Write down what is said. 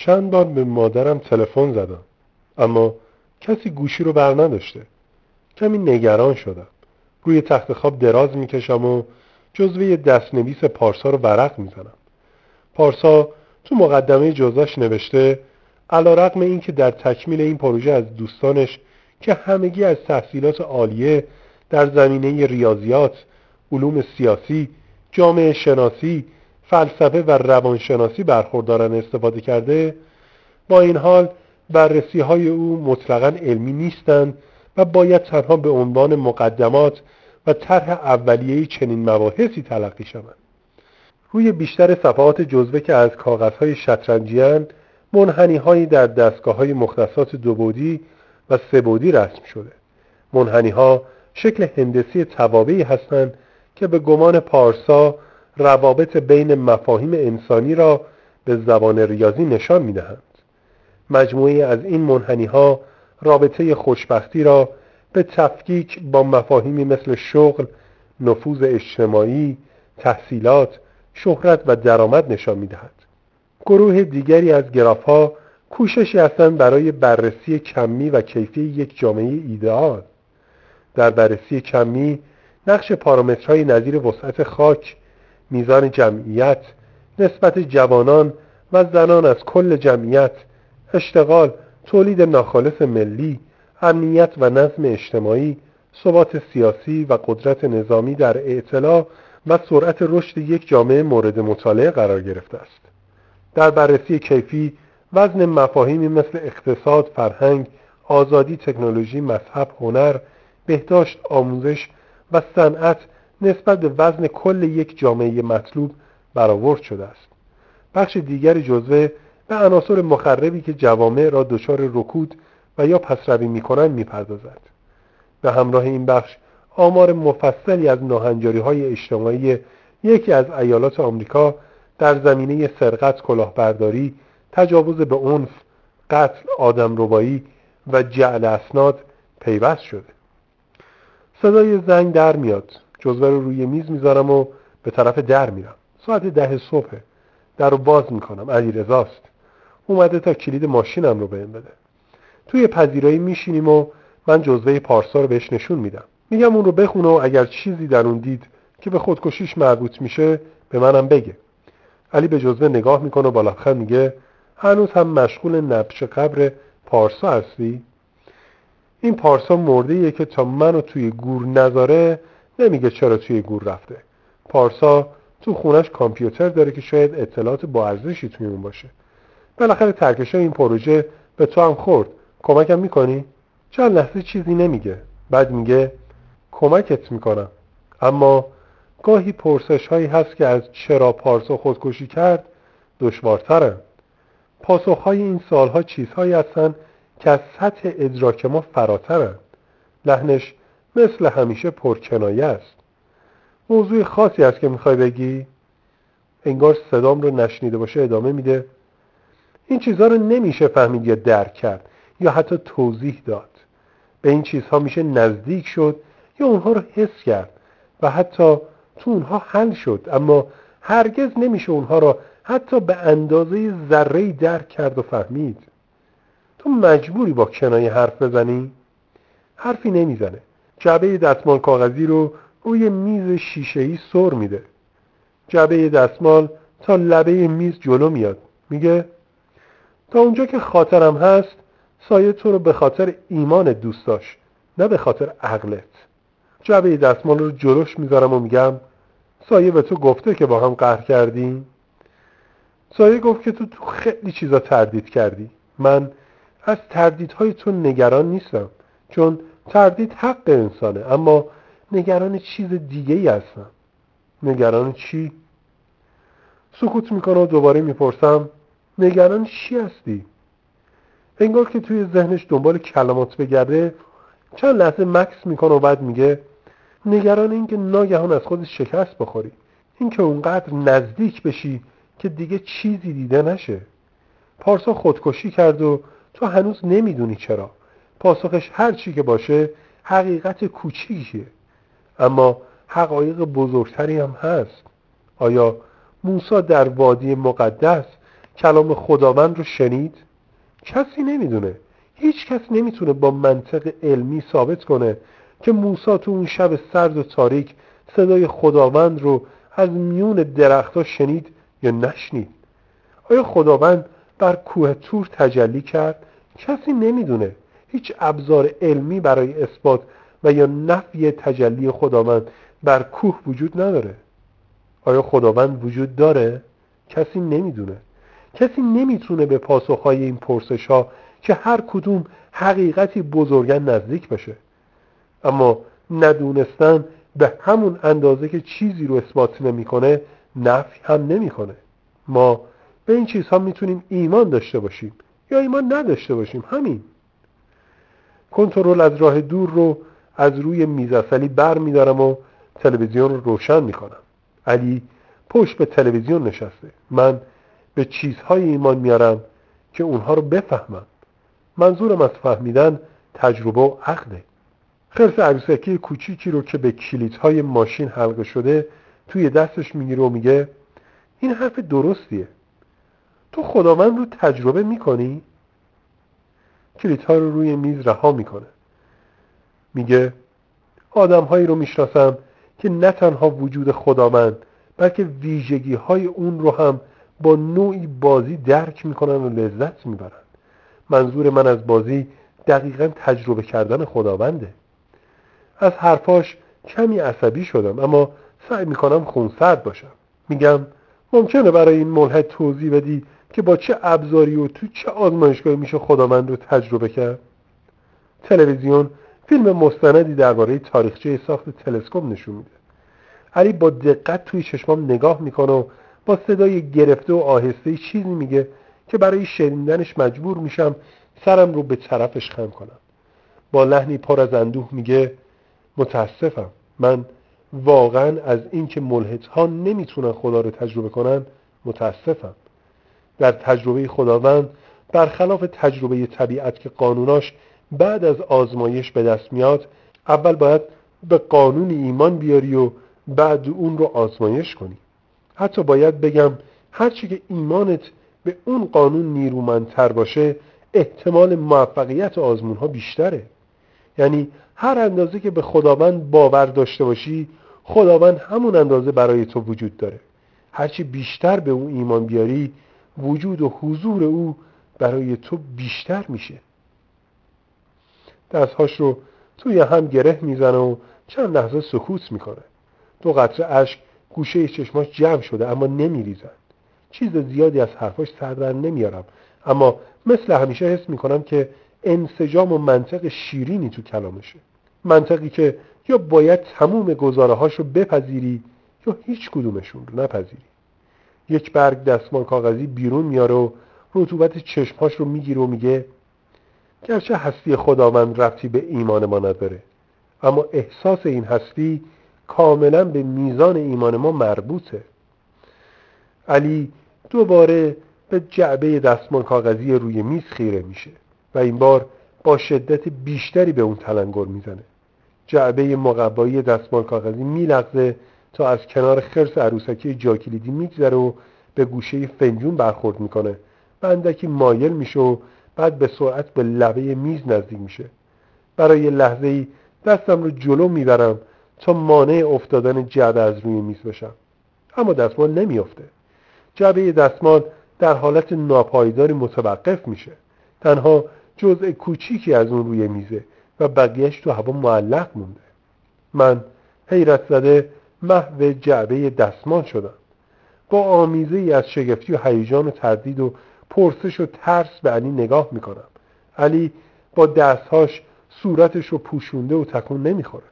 چند بار به مادرم تلفن زدم، اما کسی گوشی رو بر نداشته. کمی نگران شدم. روی تخت خواب دراز میکشم و جزوه دستنویس پارسا رو ورق میزنم. پارسا تو مقدمه جزوه‌اش نوشته علیرغم اینکه در تکمیل این پروژه از دوستانش که همگی از تحصیلات عالیه در زمینه ریاضیات، علوم سیاسی، جامعه شناسی، فلسفه و روانشناسی برخوردارن استفاده کرده، با این حال بررسی‌های او مطلقاً علمی نیستند و باید تنها به عنوان مقدمات و طرح اولیه‌ای چنین مباحثی تلقی شوند. روی بیشتر صفحات جزوه که از کاغذهای شطرنجی‌اند، منحنی‌هایی در دستگاه‌های مختصات دوبعدی و سه‌بعدی رسم شده. منحنی‌ها شکل هندسی توابعی هستند که به گمان پارسا روابط بین مفاهیم انسانی را به زبان ریاضی نشان می‌دهند. مجموعه از این منحنی‌ها رابطه خوشبختی را به تفکیک با مفاهیمی مثل شغل، نفوذ اجتماعی، تحصیلات، شهرت و درآمد نشان می‌دهد. گروه دیگری از گراف‌ها کوششی هستند برای بررسی کمی و کیفی یک جامعه ایدئال. در بررسی کمی، نقش پارامترهای نظیر وسعت خاک، میزان جمعیت، نسبت جوانان و زنان از کل جمعیت، اشتغال، تولید ناخالص ملی، امنیت و نظم اجتماعی، ثبات سیاسی و قدرت نظامی در اطلاع و سرعت رشد یک جامعه مورد مطالعه قرار گرفته است. در بررسی کیفی، وزن مفاهیمی مثل اقتصاد، فرهنگ، آزادی، تکنولوژی، مذهب، هنر، بهداشت، آموزش و صنعت نسبت به وزن کل یک جامعه مطلوب برآورد شده است. بخش دیگری جزوه به عناصر مخربی که جوامع را دچار رکود و یا پسروی می‌کنند می‌پردازد. به همراه این بخش آمار مفصلی از ناهنجاری‌های اجتماعی یکی از ایالات آمریکا در زمینه سرقت، کلاهبرداری، تجاوز به عنف، قتل، آدمربایی و جعل اسناد پیوست شده. صدای زنگ در میاد. جزوه رو روی میز میذارم و به طرف در میرم. ساعت 10 صبح. در رو باز میکنم. علیرضاست. اومده تا کلید ماشینم رو بهم بده. توی پذیرایی میشینیم و من جزوه پارسا رو بهش نشون میدم. میگم اون رو بخونه و اگر چیزی در اون دید که به خودکشیش مربوط میشه به منم بگه. علی به جزوه نگاه میکنه و با لبخند میگه هنوز هم مشغول نبش قبر پارسا هستی؟ این پارسا مرده‌ایه که تا منو توی گور نذاره نمیگه چرا توی گور رفته. پارسا تو خونش کامپیوتر داره که شاید اطلاعات با ارزشی توی اون باشه. بالاخره ترکشای این پروژه به تو هم خورد. کمکم میکنی؟ چند لحظه چیزی نمیگه. بعد میگه کمکت میکنم. اما گاهی پرسش هایی هست که از چرا پارسا خودکشی کرد دشوارترن. پاسخهای این سوالها چیزهایی هستن که از سطح ادراک ما فراترن. لحنش مثل همیشه پرکنایه است. موضوع خاصی است که میخوای بگی؟ انگار صدام رو نشنیده باشه ادامه میده. این چیزها رو نمیشه فهمید یا درک کرد یا حتی توضیح داد. به این چیزها میشه نزدیک شد یا اونها رو حس کرد و حتی تو اونها حل شد، اما هرگز نمیشه اونها رو حتی به اندازه ذره‌ای درک کرد و فهمید. تو مجبوری با کنایه حرف بزنی؟ حرفی نمیزنه. جعبه دستمال کاغذی رو روی میز شیشه‌ای سر میده. جعبه دستمال تا لبه میز جلو میاد. میگه تا اونجا که خاطرم هست سایه تو رو به خاطر ایمان دوست داشت، نه به خاطر عقلت. جعبه دستمال رو جلوش میذارم و میگم سایه به تو گفته که با هم قهر کردیم؟ سایه گفت که تو خیلی چیزا تردید کردی. من از تردیدهای تو نگران نیستم، چون تردید حق انسانه، اما نگران چیز دیگه ای هستم. نگران چی؟ سکوت میکنه و دوباره میپرسم نگران چی هستی؟ انگار که توی ذهنش دنبال کلمات بگرده چند لحظه مکث میکنه و بعد میگه نگران این که ناگهان از خودت شکست بخوری، این که اونقدر نزدیک بشی که دیگه چیزی دیده نشه. پارسا خودکشی کرد و تو هنوز نمیدونی چرا. پاسخش هر چی که باشه حقیقت کوچیکیه، اما حقایق بزرگتری هم هست. آیا موسی در وادی مقدس کلام خداوند رو شنید؟ کسی نمیدونه. هیچ کس نمیتونه با منطق علمی ثابت کنه که موسی تو اون شب سرد و تاریک صدای خداوند رو از میون درختها شنید یا نشنید. آیا خداوند بر کوه طور تجلی کرد؟ کسی نمیدونه. هیچ ابزار علمی برای اثبات و یا نفی تجلی خداوند بر کوه وجود نداره. آیا خداوند وجود داره؟ کسی نمیدونه. کسی نمیتونه به پاسخهای این پرسش‌ها که هر کدوم حقیقتی بزرگن نزدیک بشه. اما ندونستن به همون اندازه که چیزی رو اثبات نمیکنه نفی هم نمیکنه. ما به این چیزها میتونیم ایمان داشته باشیم یا ایمان نداشته باشیم. همین. کنترل از راه دور رو از روی میز عسلی بر میدارم و تلویزیون رو روشن میکنم. علی پشت به تلویزیون نشسته. من به چیزهای ایمان میارم که اونها رو بفهمم. منظورم از فهمیدن تجربه و عقله. خرس عروسکی کوچیکی رو که به کلیدهای ماشین حلقه شده توی دستش میگیره و میگه این حرف درستیه. تو خداوند رو تجربه میکنی؟ کلیدها رو روی میز رها میکنه. میگه آدمهایی رو میشناسم که نه تنها وجود خداوند بلکه ویژگی‌های اون رو هم با نوعی بازی درک میکنن و لذت میبرن. منظور من از بازی دقیقاً تجربه کردن خداونده. از حرفاش کمی عصبی شدم اما سعی میکنم خونسرد باشم. میگم ممکنه برای این ملحد توضیح بدی که با چه ابزاری و تو چه آزمایشگاهی میشه خداوند رو تجربه کرد؟ تلویزیون فیلم مستندی درباره تاریخچه ساخت تلسکوپ نشون میده. علی با دقت توی چشمام نگاه میکنه و با صدای گرفته و آهسته چیزی میگه که برای شنیدنش مجبور میشم سرم رو به طرفش خم کنم. با لحنی پر از اندوه میگه متاسفم. من واقعا از اینکه ملحدها نمیتونن خدا رو تجربه کنن متاسفم. در تجربه خداوند برخلاف تجربه طبیعت که قانوناش بعد از آزمایش به دست میاد، اول باید به قانون ایمان بیاری و بعد اون رو آزمایش کنی. حتی باید بگم هرچی که ایمانت به اون قانون نیرومندتر باشه احتمال موفقیت آزمون ها بیشتره. یعنی هر اندازه که به خداوند باور داشته باشی خداوند همون اندازه برای تو وجود داره. هرچی بیشتر به اون ایمان بیاری وجود و حضور او برای تو بیشتر میشه. دستهاش رو توی هم گره میزنه و چند لحظه سکوت میکنه. 2 قطره اشک گوشه چشماش جمع شده اما نمیریزن. چیز زیادی از حرفاش سر در نمیارم اما مثل همیشه حس میکنم که انسجام و منطق شیرینی تو کلامشه. منطقی که یا باید تموم گزاره‌هاش رو بپذیری یا هیچ کدومشون رو نپذیری. یک برگ دستمال کاغذی بیرون میاره و رطوبت چشماش رو میگیره و میگه گرچه هستی خداوند ربطی به ایمان ما نداره اما احساس این هستی کاملا به میزان ایمان ما مربوطه. علی دوباره به جعبه دستمال کاغذی روی میز خیره میشه و این بار با شدت بیشتری به اون تلنگر میزنه. جعبه مقوایی دستمال کاغذی میلغزه تا از کنار خرس عروسکی جاکلیدی میگذره و به گوشه فنجون برخورد میکنه و اندکی مایل میشه و بعد به سرعت به لبه میز نزدیک میشه. برای لحظه‌ای دستم رو جلو میبرم تا مانع افتادن جعبه از روی میز بشم اما دستمال نمیافته. جعبه دستمال در حالت ناپایداری متوقف میشه. تنها جزء کوچیکی از اون روی میزه و بقیهش تو هوا معلق مونده. من حیرت زده محو جعبه دستمال شدم. با آمیزه‌ای از شگفتی و هیجان و تردید و پرسش و ترس به علی نگاه میکنم. علی با دستهاش صورتش رو پوشونده و تکون نمیخوره.